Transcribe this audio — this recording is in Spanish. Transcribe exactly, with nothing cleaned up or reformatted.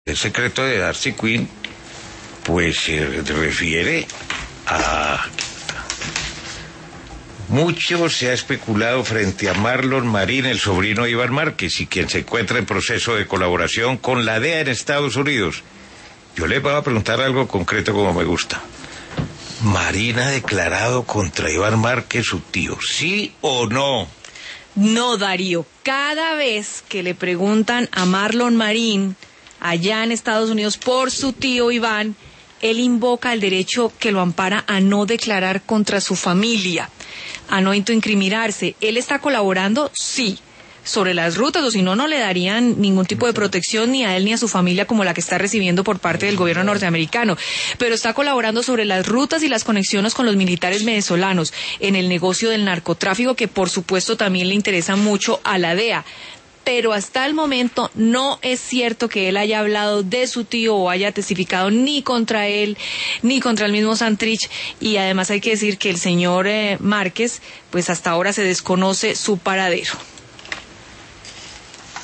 El secreto de Darcy Quinn, pues se refiere a... Mucho se ha especulado frente a Marlon Marín, el sobrino de Iván Márquez, y quien se encuentra en proceso de colaboración con la D E A en Estados Unidos. Yo le voy a preguntar algo concreto como me gusta. ¿Marín ha declarado contra Iván Márquez, su tío, sí o no? No, Darío. Cada vez que le preguntan a Marlon Marín, allá en Estados Unidos, por su tío Iván, él invoca el derecho que lo ampara a no declarar contra su familia, a no incriminarse. ¿Él está colaborando? Sí. Sobre las rutas, o si no, no le darían ningún tipo de protección ni a él ni a su familia como la que está recibiendo por parte del gobierno norteamericano. Pero está colaborando sobre las rutas y las conexiones con los militares venezolanos en el negocio del narcotráfico, que por supuesto también le interesa mucho a la D E A. Pero hasta el momento no es cierto que él haya hablado de su tío o haya testificado ni contra él ni contra el mismo Santrich, y además hay que decir que el señor eh, Márquez, pues hasta ahora se desconoce su paradero.